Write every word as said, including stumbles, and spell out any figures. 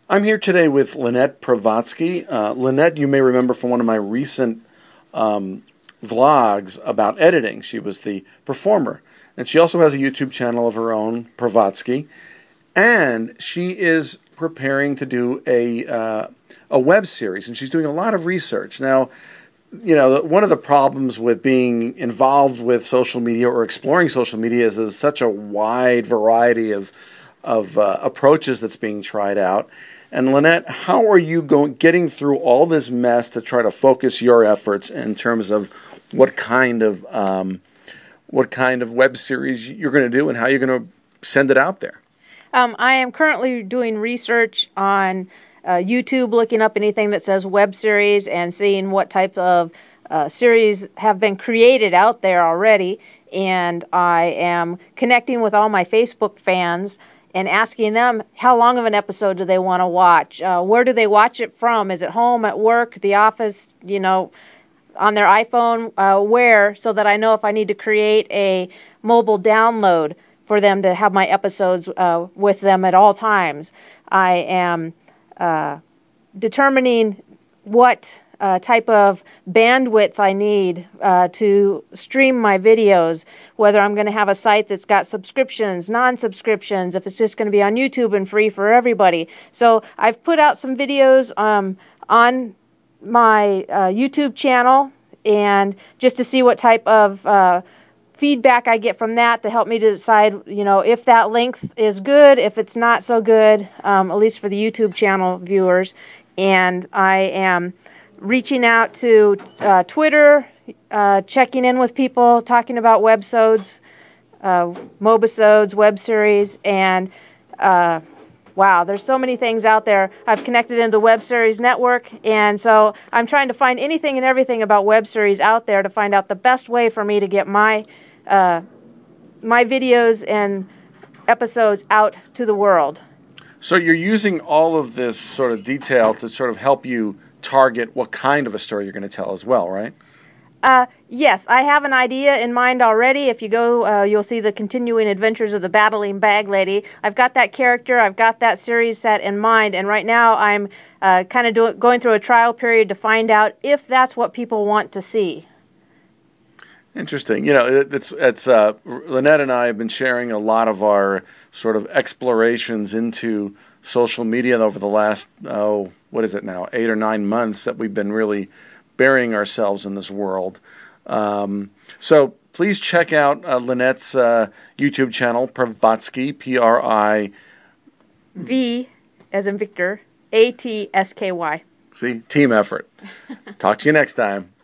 I'm here today with Lynette Provotsky. Uh, Lynette, you may remember from one of my recent um, vlogs about editing. She was the performer. And she also has a YouTube channel of her own, Provotsky. And she is preparing to do a, uh, a web series, and she's doing a lot of research. Now, you know, one of the problems with being involved with social media or exploring social media is there's such a wide variety of of uh, approaches that's being tried out. And Lynette, how are you going getting through all this mess to try to focus your efforts in terms of what kind of um, what kind of web series you're going to do and how you're going to send it out there? Um, I am currently doing research on uh, YouTube, looking up anything that says web series and seeing what type of uh, series have been created out there already. And I am connecting with all my Facebook fans and asking them how long of an episode do they want to watch? Uh, where do they watch it from? Is it home, at work, the office, you know, on their iPhone? Uh, where? So that I know if I need to create a mobile download for them to have my episodes uh, with them at all times. I am uh, determining what uh, type of bandwidth I need uh, to stream my videos, whether I'm going to have a site that's got subscriptions, non-subscriptions, if it's just going to be on YouTube and free for everybody. So I've put out some videos um, on my uh, YouTube channel, and just to see what type of uh, feedback I get from that to help me to decide, you know, if that length is good, if it's not so good, um, at least for the YouTube channel viewers. And I am reaching out to uh, Twitter, uh, checking in with people, talking about webisodes, uh, mobisodes, web series, and uh, wow, there's so many things out there. I've connected into the Web Series Network, and so I'm trying to find anything and everything about web series out there to find out the best way for me to get my uh, my videos and episodes out to the world. So you're using all of this sort of detail to sort of help you target what kind of a story you're going to tell as well, right? Uh, yes, I have an idea in mind already. If you go, uh, you'll see the continuing adventures of the Battling Bag Lady. I've got that character, I've got that series set in mind, and right now I'm uh, kind of do going through a trial period to find out if that's what people want to see. Interesting. You know, it, it's it's uh, Lynette and I have been sharing a lot of our sort of explorations into social media over the last, oh, what is it now, eight or nine months that we've been really burying ourselves in this world. Um, so please check out uh, Lynette's uh, YouTube channel, Provotsky, P R I V as in Victor, A T S K Y. See, team effort. Talk to you next time.